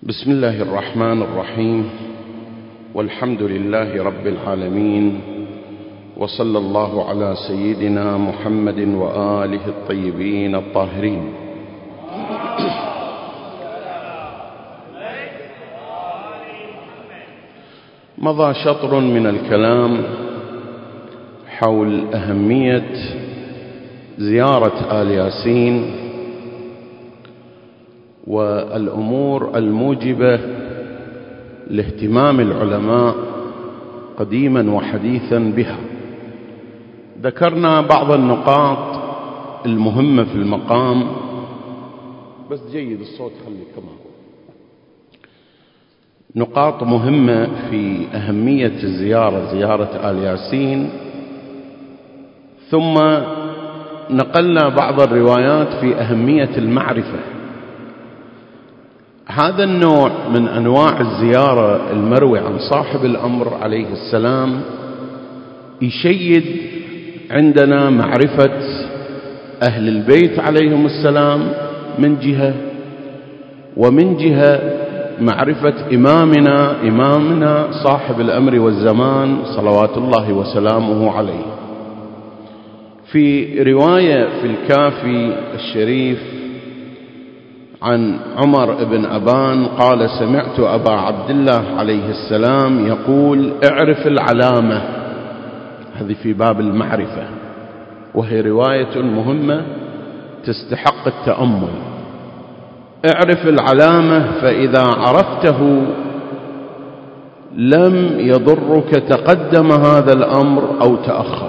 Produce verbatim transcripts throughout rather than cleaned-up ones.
بسم الله الرحمن الرحيم، والحمد لله رب العالمين، وصلى الله على سيدنا محمد وآله الطيبين الطاهرين. مضى شطر من الكلام حول أهمية زيارة آل ياسين والأمور الموجبة لاهتمام العلماء قديما وحديثا بها. ذكرنا بعض النقاط المهمة في المقام، بس جيد الصوت خلي كمان، نقاط مهمة في أهمية الزيارة، زيارة آل ياسين. ثم نقلنا بعض الروايات في أهمية المعرفة. هذا النوع من أنواع الزيارة المروي عن صاحب الأمر عليه السلام يشيد عندنا معرفة أهل البيت عليهم السلام من جهة، ومن جهة معرفة إمامنا إمامنا صاحب الأمر والزمان صلوات الله وسلامه عليه. في رواية في الكافي الشريف عن عمر بن أبان قال: سمعت أبا عبد الله عليه السلام يقول: اعرف العلامة. هذه في باب المعرفة، وهي رواية مهمة تستحق التأمل. اعرف العلامة فإذا عرفته لم يضرك تقدم هذا الأمر أو تأخر.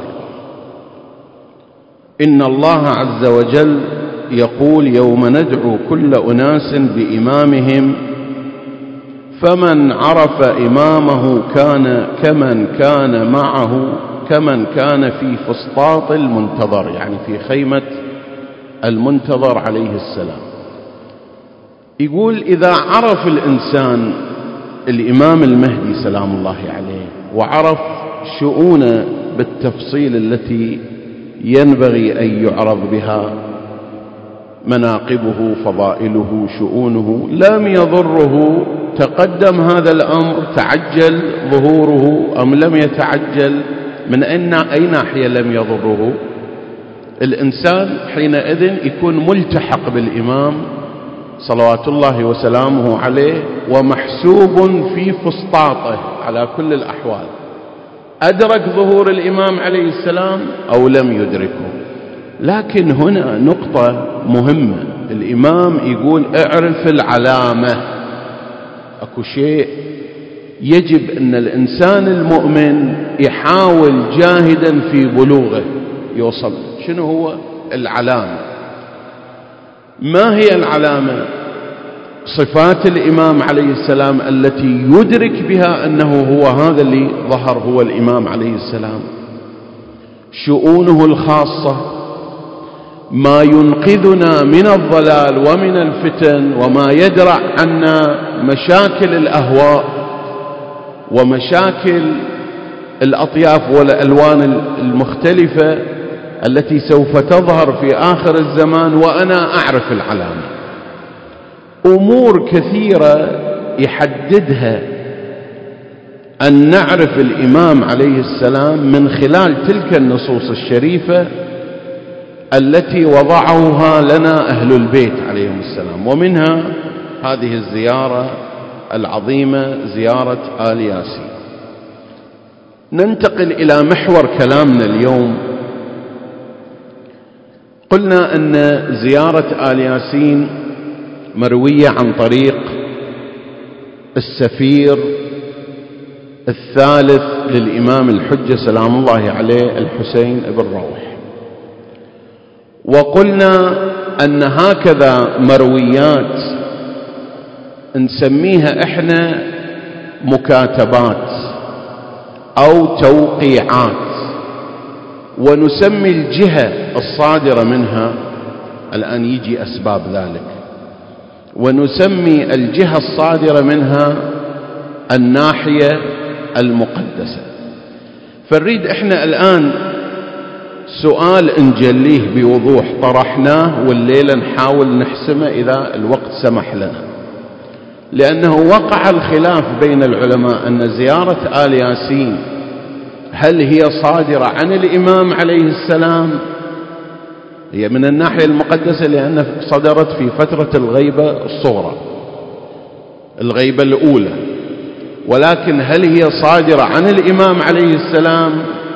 إن الله عز وجل يقول: يوم ندعو كل أناس بإمامهم فمن عرف إمامه كان كمن كان معه كمن كان في فسطاط المنتظر، يعني في خيمة المنتظر عليه السلام. يقول إذا عرف الإنسان الإمام المهدي سلام الله عليه وعرف شؤونه بالتفصيل التي ينبغي أن يعرض بها، مناقبه فضائله شؤونه، لم يضره تقدم هذا الأمر، تعجل ظهوره أم لم يتعجل، من أي ناحية لم يضره. الإنسان حينئذ يكون ملتحق بالإمام صلوات الله وسلامه عليه ومحسوب في فسطاطه على كل الأحوال، أدرك ظهور الإمام عليه السلام أو لم يدركه. لكن هنا نقطة مهمة، الإمام يقول اعرف العلامة. أكو شيء يجب أن الإنسان المؤمن يحاول جاهدا في بلوغه يوصل. شنو هو العلامة؟ ما هي العلامة؟ صفات الإمام عليه السلام التي يدرك بها أنه هو هذا اللي ظهر هو الإمام عليه السلام، شؤونه الخاصة، ما ينقذنا من الضلال ومن الفتن، وما يدرع عنا مشاكل الأهواء ومشاكل الأطياف والألوان المختلفة التي سوف تظهر في آخر الزمان، وأنا أعرف العلامة. أمور كثيرة يحددها أن نعرف الإمام عليه السلام من خلال تلك النصوص الشريفة التي وضعوها لنا أهل البيت عليهم السلام، ومنها هذه الزيارة العظيمة زيارة آل ياسين. ننتقل إلى محور كلامنا اليوم. قلنا أن زيارة آل ياسين مروية عن طريق السفير الثالث للإمام الحجة سلام الله عليه الحسين بن روح، وقلنا أن هكذا مرويات نسميها إحنا مكاتبات أو توقيعات، ونسمي الجهة الصادرة منها، الآن يجي أسباب ذلك، ونسمي الجهة الصادرة منها الناحية المقدسة. فنريد إحنا الآن سؤال نجليه بوضوح، طرحناه والليلة نحاول نحسمه إذا الوقت سمح لنا. لأنه وقع الخلاف بين العلماء أن زيارة آل ياسين هل هي صادرة عن الإمام عليه السلام؟ هي من الناحية المقدسة لأن صدرت في فترة الغيبة الصغرى، الغيبة الأولى، ولكن هل هي صادرة عن الإمام عليه السلام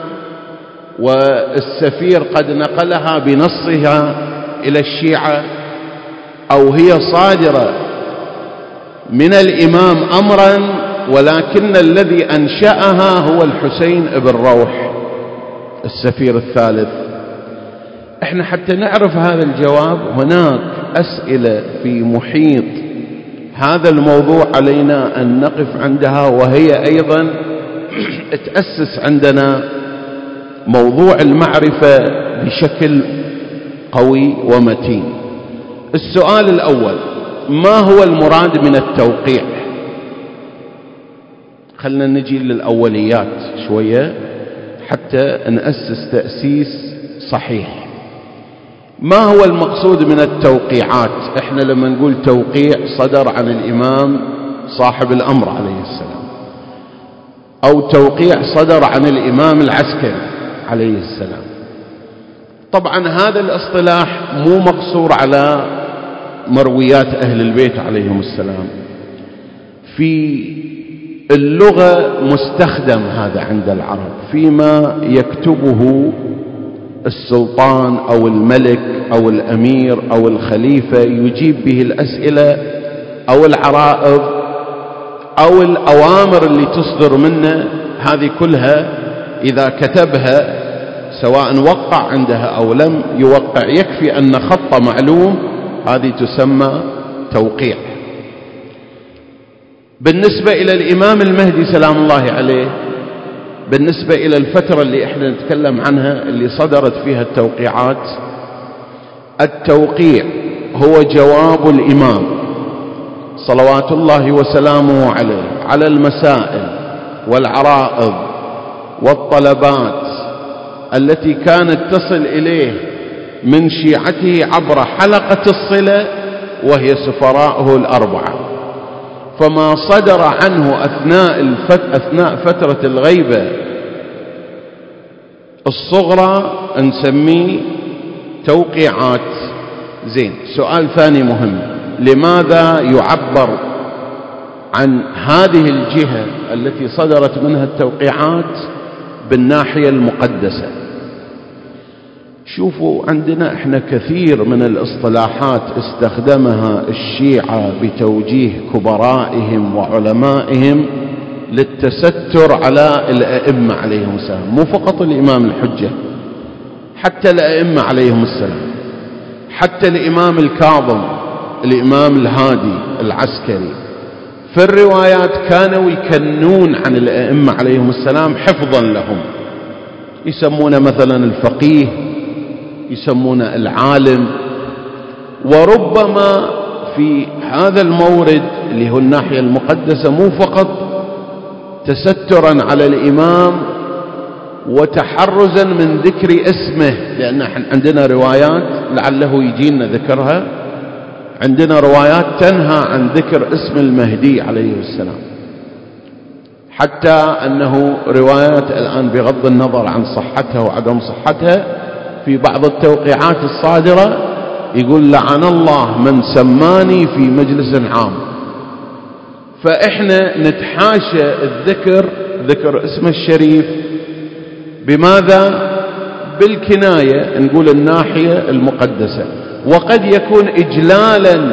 والسفير قد نقلها بنصها إلى الشيعة، أو هي صادرة من الإمام أمرا ولكن الذي أنشأها هو الحسين بن روح السفير الثالث؟ احنا حتى نعرف هذا الجواب هناك أسئلة في محيط هذا الموضوع علينا أن نقف عندها، وهي أيضا تأسس عندنا موضوع المعرفة بشكل قوي ومتين. السؤال الأول: ما هو المراد من التوقيع؟ خلنا نجي للأوليات شوية حتى نأسس تأسيس صحيح. ما هو المقصود من التوقيعات؟ احنا لما نقول توقيع صدر عن الإمام صاحب الأمر عليه السلام، أو توقيع صدر عن الإمام العسكري عليه السلام. طبعا هذا الاصطلاح مو مقصور على مرويات أهل البيت عليهم السلام، في اللغة مستخدم هذا عند العرب فيما يكتبه السلطان أو الملك أو الأمير أو الخليفة يجيب به الأسئلة أو العرائض أو الأوامر اللي تصدر منه. هذه كلها إذا كتبها سواء وقع عندها أو لم يوقع يكفي أن خط معلوم، هذه تسمى توقيع. بالنسبة إلى الإمام المهدي سلام الله عليه، بالنسبة إلى الفترة اللي احنا نتكلم عنها اللي صدرت فيها التوقيعات، التوقيع هو جواب الإمام صلوات الله وسلامه عليه على المسائل والعرائض والطلبات التي كانت تصل إليه من شيعته عبر حلقة الصلة وهي سفراءه الأربعة. فما صدر عنه أثناء, الفت... أثناء فترة الغيبة الصغرى نسميه توقيعات. زين، سؤال ثاني مهم: لماذا يعبر عن هذه الجهة التي صدرت منها التوقيعات بالناحية المقدسة؟ شوفوا، عندنا احنا كثير من الاصطلاحات استخدمها الشيعة بتوجيه كبرائهم وعلمائهم للتستر على الأئمة عليهم السلام، مو فقط الإمام الحجة، حتى الأئمة عليهم السلام، حتى الإمام الكاظم، الإمام الهادي العسكري، في الروايات كانوا يكنون عن الأئمة عليهم السلام حفظا لهم، يسمون مثلا الفقيه، يسمون العالم. وربما في هذا المورد اللي هو الناحية المقدسة مو فقط تسترا على الإمام وتحرزا من ذكر اسمه، لأن عندنا روايات لعله يجينا ذكرها، عندنا روايات تنهى عن ذكر اسم المهدي عليه السلام، حتى أنه روايات الآن بغض النظر عن صحتها وعدم صحتها في بعض التوقيعات الصادرة يقول: لعن الله من سماني في مجلس عام. فإحنا نتحاشى الذكر، ذكر اسم الشريف، بماذا؟ بالكناية، نقول الناحية المقدسة، وقد يكون إجلالا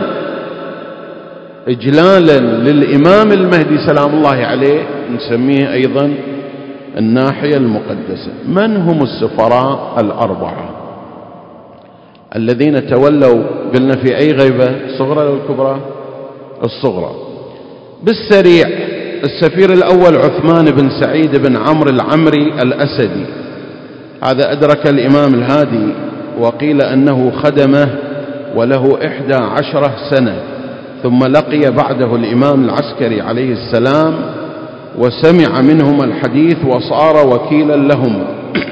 إجلالا للإمام المهدي سلام الله عليه نسميه أيضا الناحية المقدسة. من هم السفراء الأربعة الذين تولوا؟ قلنا في أي غيبة، الصغرى أو الكبرى؟ الصغرى. بالسريع: السفير الأول عثمان بن سعيد بن عمرو العمري الأسدي، هذا أدرك الإمام الهادي، وقيل أنه خدمه وله إحدى عشرة سنة، ثم لقي بعده الإمام العسكري عليه السلام وسمع منهما الحديث وصار وكيلا لهما،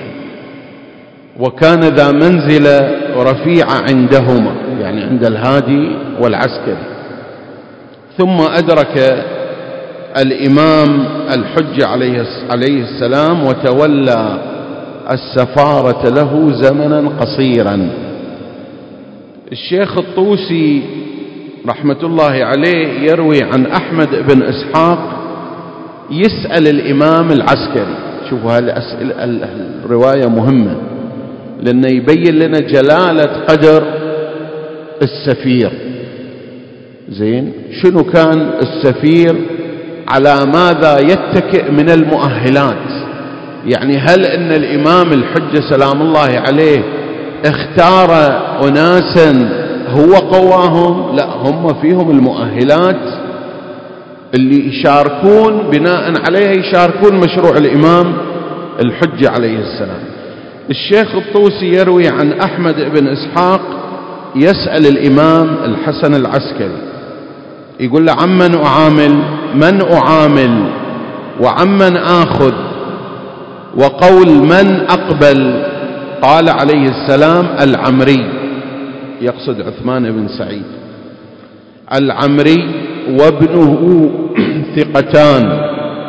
وكان ذا منزلة رفيعة عندهما، يعني عند الهادي والعسكري. ثم أدرك الإمام الحجة عليه السلام وتولى السفارة له زمنا قصيرا. الشيخ الطوسي رحمة الله عليه يروي عن أحمد بن إسحاق يسأل الإمام العسكري. شوفوا هالأسئلة، الرواية مهمة لأنه يبين لنا جلالة قدر السفير. زين، شنو كان السفير، على ماذا يتكئ من المؤهلات؟ يعني هل ان الامام الحجة سلام الله عليه اختار اناسا هو قواهم؟ لا، هم فيهم المؤهلات اللي يشاركون بناء عليها يشاركون مشروع الامام الحجة عليه السلام. الشيخ الطوسي يروي عن احمد بن اسحاق يسأل الامام الحسن العسكري، يقول له: عمن أعامل؟ من أعامل وعمن آخذ؟ وقول من أقبل؟ قال عليه السلام: العمري، يقصد عثمان بن سعيد. العمري وابنه ثقتان،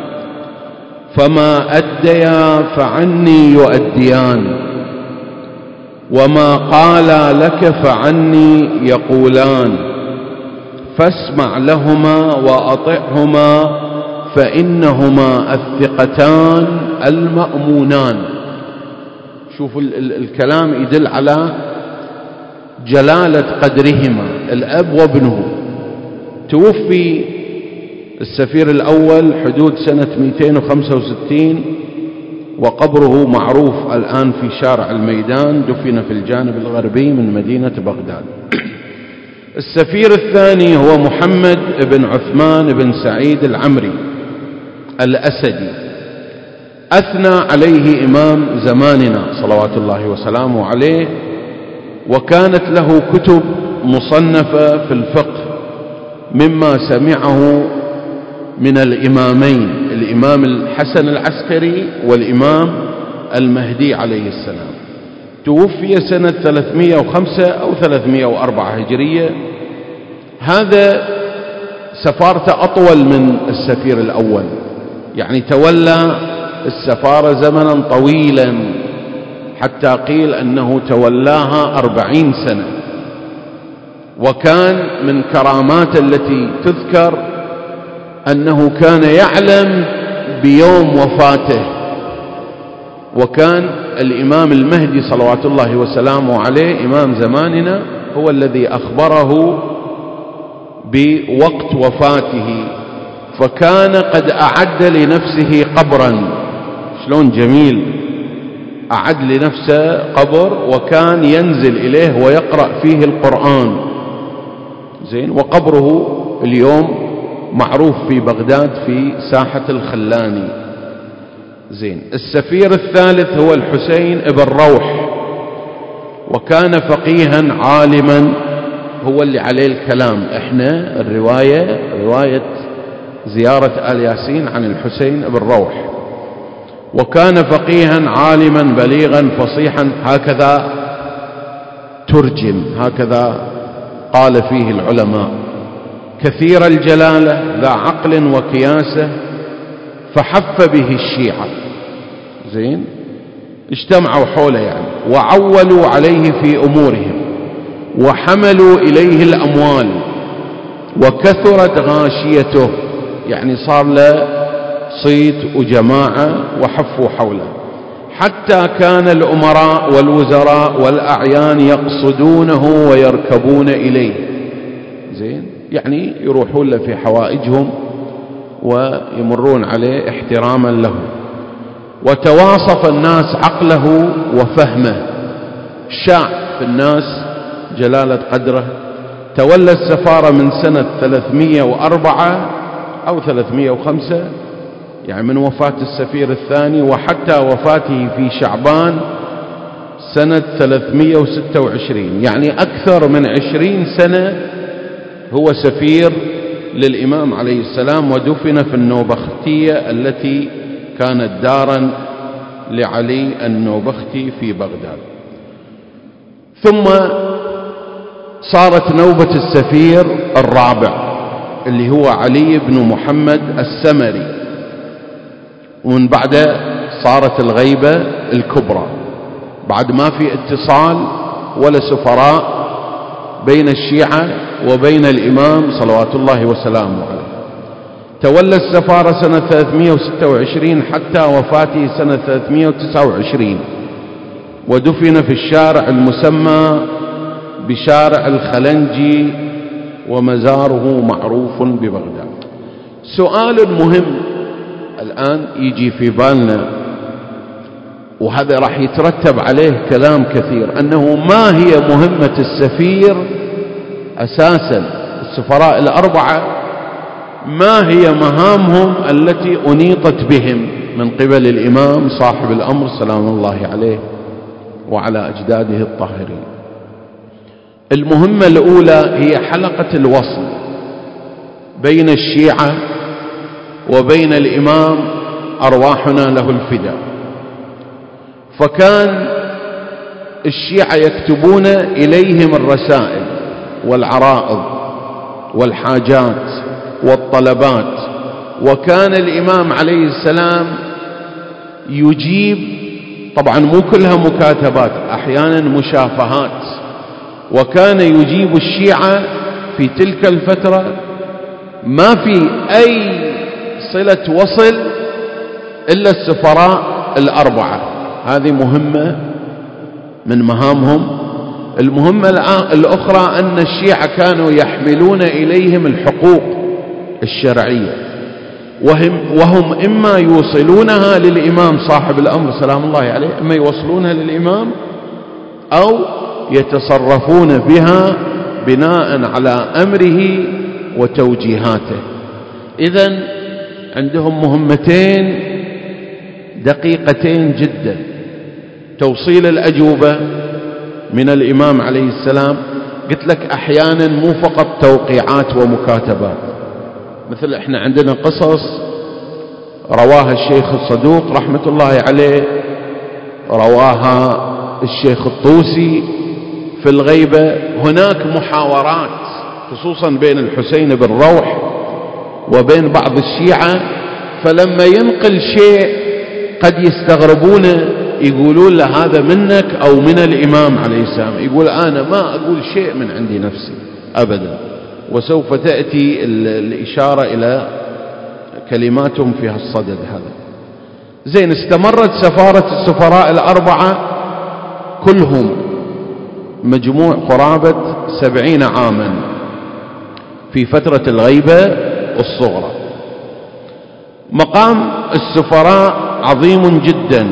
فما أديا فعني يؤديان، وما قالا لك فعني يقولان، فاسمع لهما وأطعهما فإنهما الثقتان المأمونان. شوفوا الكلام يدل على جلالة قدرهما، الأب وابنه. توفي السفير الأول حدود سنة مئتين وخمسة وستين، وقبره معروف الآن في شارع الميدان، دفن في الجانب الغربي من مدينة بغداد. السفير الثاني هو محمد بن عثمان بن سعيد العمري الأسدي، أثنى عليه إمام زماننا صلوات الله وسلامه عليه، وكانت له كتب مصنفة في الفقه مما سمعه من الإمامين، الإمام الحسن العسكري والإمام المهدي عليه السلام. توفي سنة ثلاثمئة وخمسة أو ثلاثمئة وأربعة هجرية. هذا سفارته أطول من السفير الأول، يعني تولى السفارة زمنا طويلا، حتى قيل أنه تولاها أربعين سنة. وكان من كرامات التي تذكر أنه كان يعلم بيوم وفاته، وكان الإمام المهدي صلوات الله وسلامه عليه إمام زماننا هو الذي أخبره بوقت وفاته، فكان قد أعد لنفسه قبرا. شلون جميل، أعد لنفسه قبر وكان ينزل إليه ويقرأ فيه القرآن. زين، وقبره اليوم معروف في بغداد في ساحة الخلاني. زين. السفير الثالث هو الحسين بن روح، وكان فقيها عالما، هو اللي عليه الكلام. احنا الرواية رواية زيارة آل ياسين عن الحسين بن روح. وكان فقيها عالما بليغا فصيحا، هكذا ترجم، هكذا قال فيه العلماء. كثير الجلالة، ذا عقل وكياسة، فحف به الشيعة. زين، اجتمعوا حوله يعني، وعولوا عليه في أمورهم، وحملوا إليه الأموال، وكثرت غاشيته، يعني صار له صيت وجماعة وحفوا حوله، حتى كان الأمراء والوزراء والأعيان يقصدونه ويركبون إليه. زين، يعني يروحون له في حوائجهم ويمرون عليه احتراما له. وتواصف الناس عقله وفهمه، شاع في الناس جلالة قدره. تولى السفارة من سنة ثلاثمئة وأربعة أو ثلاثمئة وخمسة، يعني من وفاة السفير الثاني وحتى وفاته في شعبان سنة ثلاثمئة وستة وعشرين، يعني أكثر من عشرين سنة هو سفير للإمام عليه السلام، ودفن في النوبختية التي كانت دارا لعلي النوبختي في بغداد. ثم صارت نوبة السفير الرابع اللي هو علي بن محمد السمري، ومن بعده صارت الغيبة الكبرى بعد ما في اتصال ولا سفراء بين الشيعة وبين الإمام صلوات الله وسلامه عليه. تولى السفارة سنة ثلاثمائة وستة وعشرين حتى وفاته سنة ثلاثمائة وتسعة وعشرين، ودفن في الشارع المسمى بشارع الخلنجي، ومزاره معروف ببغداد. سؤال مهم الآن يجي في بالنا، وهذا راح يترتب عليه كلام كثير، أنه ما هي مهمة السفير أساسا؟ السفراء الأربعة ما هي مهامهم التي أنيطت بهم من قبل الإمام صاحب الأمر سلام الله عليه وعلى أجداده الطاهرين؟ المهمة الأولى هي حلقة الوصل بين الشيعة وبين الإمام أرواحنا له الفداء. فكان الشيعة يكتبون إليهم الرسائل والعرائض والحاجات والطلبات، وكان الإمام عليه السلام يجيب، طبعا مو كلها مكاتبات، أحيانا مشافهات، وكان يجيب الشيعة في تلك الفترة ما في أي صلة وصل إلا السفراء الأربعة. هذه مهمة من مهامهم. المهمة الأخرى أن الشيعة كانوا يحملون إليهم الحقوق الشرعية، وهم, وهم إما يوصلونها للإمام صاحب الأمر سلام الله عليه، إما يوصلونها للإمام أو يتصرفون بها بناء على أمره وتوجيهاته. إذن عندهم مهمتين دقيقتين جدا: توصيل الأجوبة من الإمام عليه السلام. قلت لك أحيانا مو فقط توقيعات ومكاتبات، مثل إحنا عندنا قصص رواها الشيخ الصدوق رحمة الله عليه، رواها الشيخ الطوسي في الغيبة. هناك محاورات خصوصا بين الحسين بن روح وبين بعض الشيعة، فلما ينقل شيء قد يستغربونه، يقولون له هذا منك أو من الإمام عليه السلام. يقول أنا ما أقول شيء من عندي نفسي أبدا، وسوف تأتي الإشارة إلى كلماتهم في هالصدد هذا. زين، استمرت سفارة السفراء الأربعة كلهم مجموع قرابة سبعين عاما في فترة الغيبة الصغرى. مقام السفراء عظيم جدا.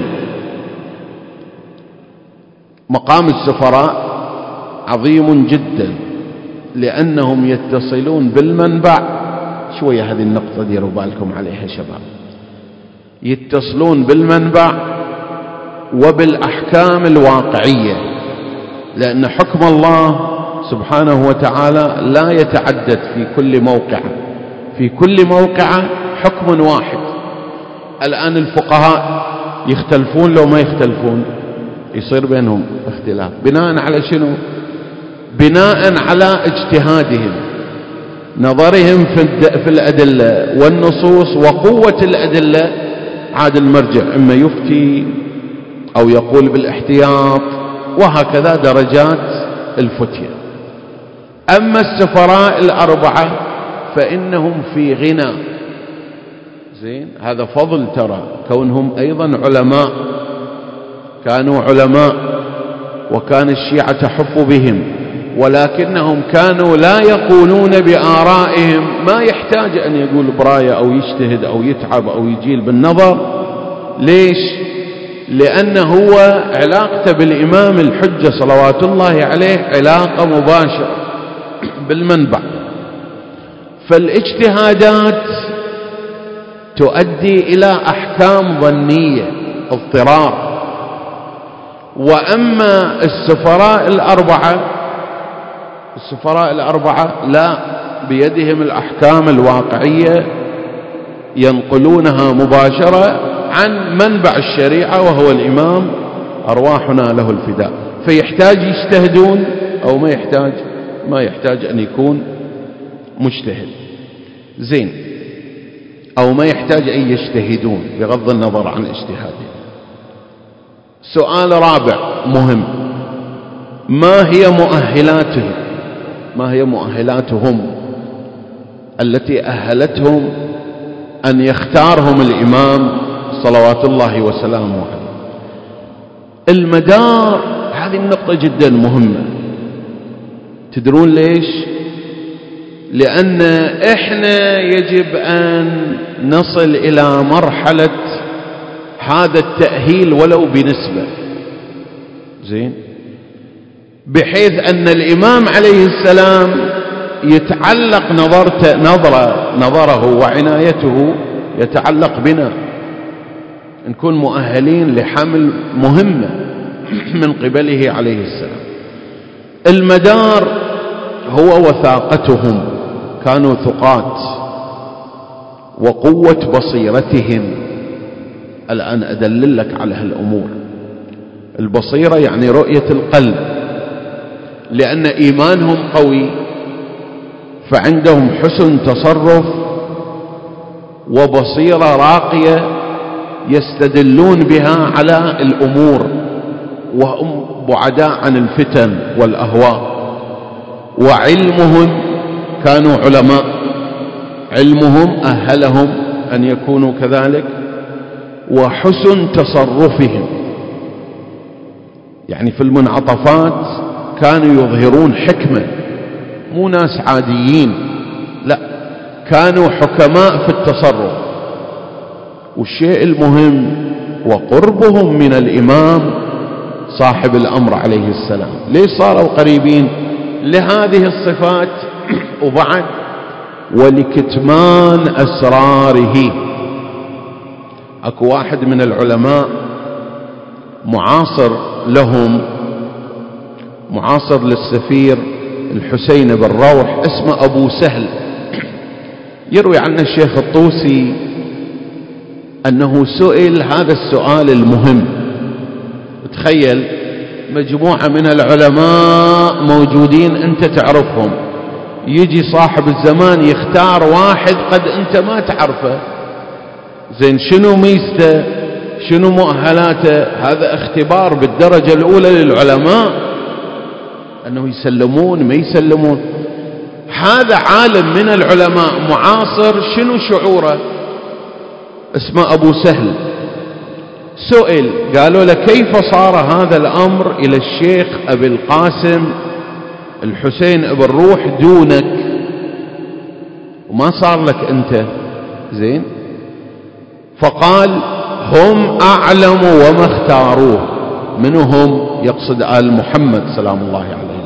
مقام السفراء عظيم جدا لأنهم يتصلون بالمنبع. شوية هذه النقطة ديروا بالكم عليها شباب. يتصلون بالمنبع وبالأحكام الواقعية، لأن حكم الله سبحانه وتعالى لا يتعدد في كل موقع، في كل موقع حكم واحد. الآن الفقهاء يختلفون لو ما يختلفون، يصير بينهم اختلاف بناء على شنو؟ بناء على اجتهادهم، نظرهم في الأدلة والنصوص وقوة الأدلة. عاد المرجع إما يفتي أو يقول بالاحتياط، وهكذا درجات الفتية. أما السفراء الأربعة فإنهم في غنى. زين، هذا فضل ترى كونهم أيضا علماء، كانوا علماء وكان الشيعة تحف بهم، ولكنهم كانوا لا يقولون بآرائهم. ما يحتاج أن يقول براية أو يجتهد أو يتعب أو يجيل بالنظر. ليش؟ لأنه هو علاقته بالإمام الحجة صلوات الله عليه علاقة مباشرة بالمنبع، فالاجتهادات تؤدي إلى أحكام ظنية اضطرار. وأما السفراء الأربعة السفراء الأربعة لا، بيدهم الأحكام الواقعية ينقلونها مباشرة عن منبع الشريعة وهو الإمام أرواحنا له الفداء. فيحتاج يجتهدون أو ما يحتاج؟ ما يحتاج أن يكون مجتهد. زين، أو ما يحتاج أن يجتهدون بغض النظر عن اجتهادهم. سؤال رابع مهم: ما هي مؤهلاتهم ما هي مؤهلاتهم التي أهلتهم أن يختارهم الإمام صلوات الله وسلامه عليه؟ المدار، هذه النقطة جدا مهمة. تدرون ليش؟ لأن إحنا يجب أن نصل إلى مرحلة هذا التأهيل ولو بنسبة، زين، بحيث أن الإمام عليه السلام يتعلق نظرته نظرة نظره وعنايته يتعلق بنا، نكون مؤهلين لحمل مهمة من قبله عليه السلام. المدار هو وثاقتهم، كانوا ثقات، وقوة بصيرتهم. الآن أدللك على هالأمور. البصيرة يعني رؤية القلب، لأن إيمانهم قوي، فعندهم حسن تصرف وبصيرة راقية يستدلون بها على الأمور، وهم بعداء عن الفتن والأهواء. وعلمهم، كانوا علماء، علمهم أهلهم أن يكونوا كذلك. وحسن تصرفهم، يعني في المنعطفات كانوا يظهرون حكمة، مو ناس عاديين، لا، كانوا حكماء في التصرف. والشيء المهم وقربهم من الإمام صاحب الأمر عليه السلام. ليش صاروا قريبين؟ لهذه الصفات، وبعد ولكتمان أسراره. أكو واحد من العلماء معاصر لهم، معاصر للسفير الحسين بن روح، اسمه أبو سهل. يروي عنه الشيخ الطوسي أنه سئل هذا السؤال المهم. تخيل مجموعة من العلماء موجودين، أنت تعرفهم، يجي صاحب الزمان يختار واحد قد أنت ما تعرفه، زين، شنو ميزته؟ شنو مؤهلاته؟ هذا اختبار بالدرجة الأولى للعلماء، أنه يسلمون ما يسلمون. هذا عالم من العلماء معاصر، شنو شعوره؟ اسمه أبو سهل. سئل، قالوا له: كيف صار هذا الأمر إلى الشيخ أبي القاسم الحسين بن روح دونك، وما صار لك أنت؟ زين. فقال: هم أعلم وما اختاروه. منهم؟ يقصد آل محمد سلام الله عليهم.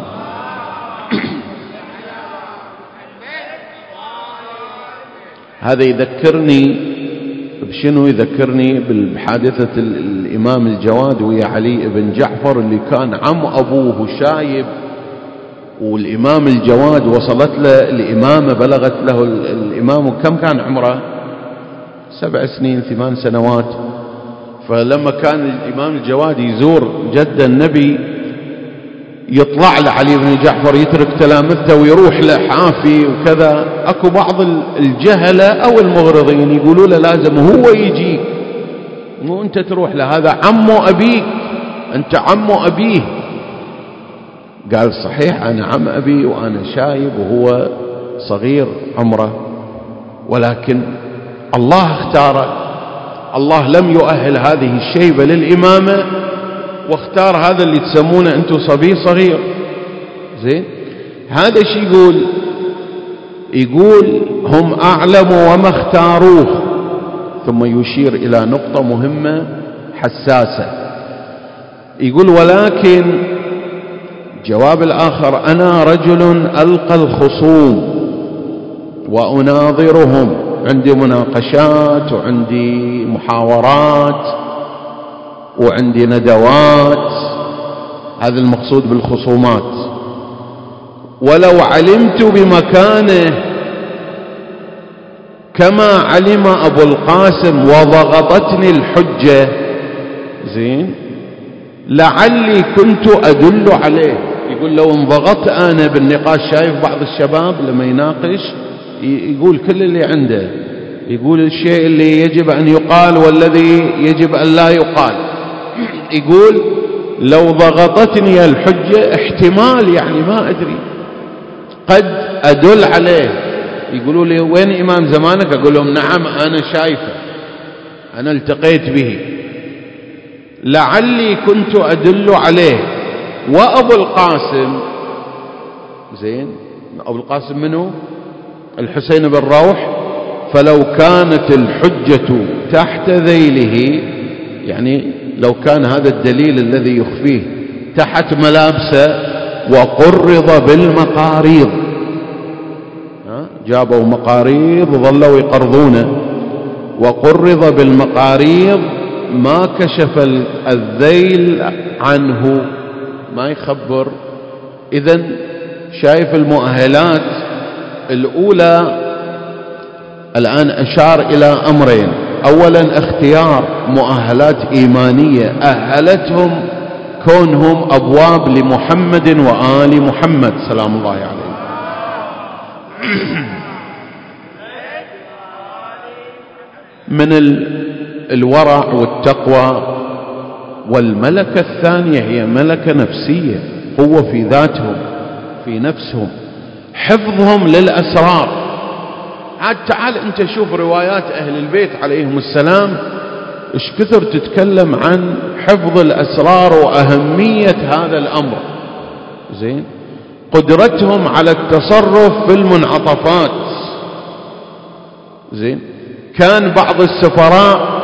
هذا يذكرني بشنو؟ يذكرني بحادثة الإمام الجواد ويا علي بن جعفر، اللي كان عم أبوه شايب، والإمام الجواد وصلت له الإمامة، بلغت له الإمام، كم كان عمره؟ سبع سنين ثمان سنوات. فلما كان الإمام الجواد يزور جد النبي، يطلع لعلي بن جعفر، يترك تلامذته ويروح له حافي وكذا. أكو بعض الجهلة أو المغرضين يقولوا له: لازم هو يجيك، مو أنت تروح له، هذا عمو أبيك، أنت عمو أبيه. قال: صحيح، أنا عم أبي وأنا شايب وهو صغير عمره، ولكن الله اختاره. الله لم يؤهل هذه الشيبة للإمامة، واختار هذا اللي تسمونه أنتم صبي صغير. زين، هذا شي يقول؟ يقول: هم أعلم وما اختاروه. ثم يشير إلى نقطة مهمة حساسة، يقول: ولكن جواب الآخر: أنا رجل ألقى الخصوم وأناظرهم، عندي مناقشات وعندي محاورات وعندي ندوات، هذا المقصود بالخصومات. ولو علمت بمكانه كما علم أبو القاسم وضغطتني الحجة، زين، لعلي كنت أدل عليه. يقول: لو انضغطت أنا بالنقاش، شايف بعض الشباب لما يناقش يقول كل اللي عنده، يقول الشيء اللي يجب أن يقال والذي يجب أن لا يقال. يقول لو ضغطتني الحجة احتمال، يعني ما أدري، قد أدل عليه. يقولوا لي وين إمام زمانك؟ أقول لهم نعم أنا شايفه، أنا التقيت به، لعلي كنت أدل عليه. وأبو القاسم، زين، أبو القاسم منه الحسين بن روح، فلو كانت الحجة تحت ذيله، يعني لو كان هذا الدليل الذي يخفيه تحت ملابسه وقرض بالمقاريض، جابوا مقاريض ظلوا يقرضونه، وقرض بالمقاريض ما كشف الذيل عنه، ما يخبر. إذن شايف المؤهلات الأولى الآن أشار إلى أمرين: أولا اختيار مؤهلات إيمانية أهلتهم كونهم أبواب لمحمد وآل محمد سلام الله عليه. من الورع والتقوى. والملكة الثانية هي ملكة نفسية، قوة في ذاتهم في نفسهم، حفظهم للأسرار. عاد تعال انت شوف روايات أهل البيت عليهم السلام ايش كثر تتكلم عن حفظ الأسرار وأهمية هذا الأمر. زين، قدرتهم على التصرف في المنعطفات. زين، كان بعض السفراء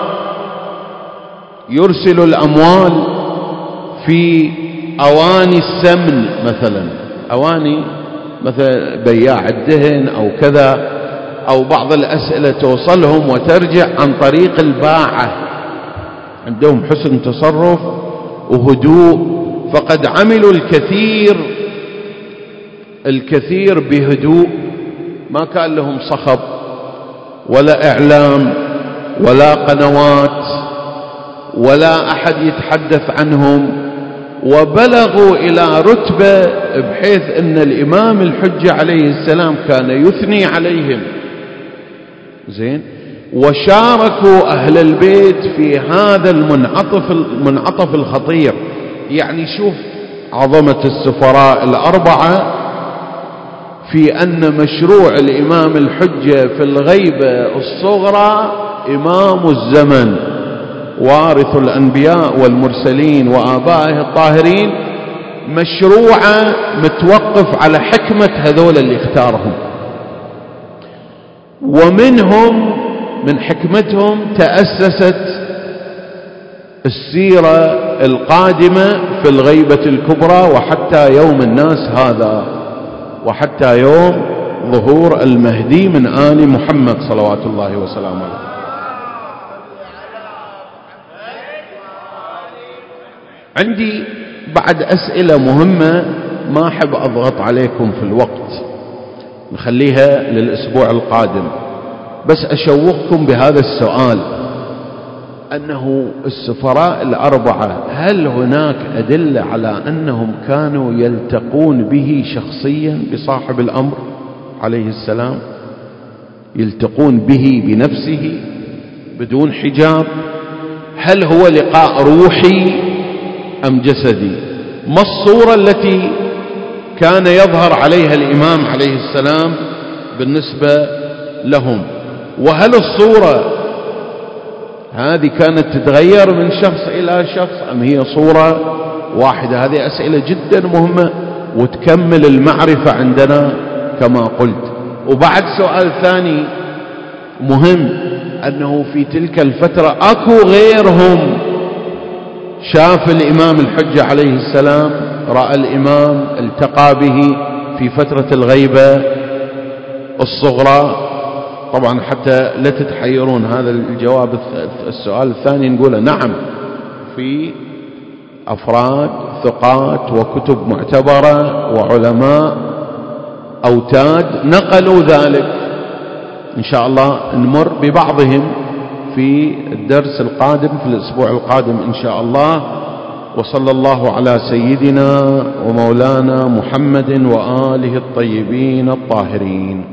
يرسل الأموال في أواني السمن مثلا، أواني مثلا بياع الدهن أو كذا، أو بعض الأسئلة توصلهم وترجع عن طريق الباعة. عندهم حسن تصرف وهدوء، فقد عملوا الكثير الكثير بهدوء، ما كان لهم صخب ولا إعلام ولا قنوات ولا أحد يتحدث عنهم، وبلغوا إلى رتبة بحيث أن الإمام الحجة عليه السلام كان يثني عليهم. زين، وشاركوا أهل البيت في هذا المنعطف المنعطف الخطير. يعني شوف عظمة السفراء الأربعة في أن مشروع الإمام الحجة في الغيبة الصغرى إمام الزمن وارث الأنبياء والمرسلين وآبائه الطاهرين، مشروعة متوقف على حكمة هذول اللي اختارهم، ومنهم من حكمتهم تأسست السيرة القادمة في الغيبة الكبرى وحتى يوم الناس هذا، وحتى يوم ظهور المهدي من آل محمد صلوات الله وسلامه عليه. عندي بعد أسئلة مهمة ما أحب أضغط عليكم في الوقت، نخليها للأسبوع القادم، بس أشوقكم بهذا السؤال: أنه السفراء الأربعة هل هناك أدلة على أنهم كانوا يلتقون به شخصيا بصاحب الأمر عليه السلام، يلتقون به بنفسه بدون حجاب؟ هل هو لقاء روحي أم جسدي؟ ما الصورة التي كان يظهر عليها الإمام عليه السلام بالنسبة لهم؟ وهل الصورة هذه كانت تتغير من شخص إلى شخص أم هي صورة واحدة؟ هذه أسئلة جدا مهمة وتكمل المعرفة عندنا كما قلت. وبعد سؤال ثاني مهم، أنه في تلك الفترة أكو غيرهم شاف الإمام الحجة عليه السلام، رأى الإمام، التقى به في فترة الغيبة الصغرى؟ طبعا حتى لا تتحيرون، هذا الجواب السؤال الثاني نقوله نعم، في أفراد ثقات وكتب معتبرة وعلماء أوتاد نقلوا ذلك. إن شاء الله نمر ببعضهم في الدرس القادم في الأسبوع القادم إن شاء الله. وصلى الله على سيدنا ومولانا محمد وآله الطيبين الطاهرين.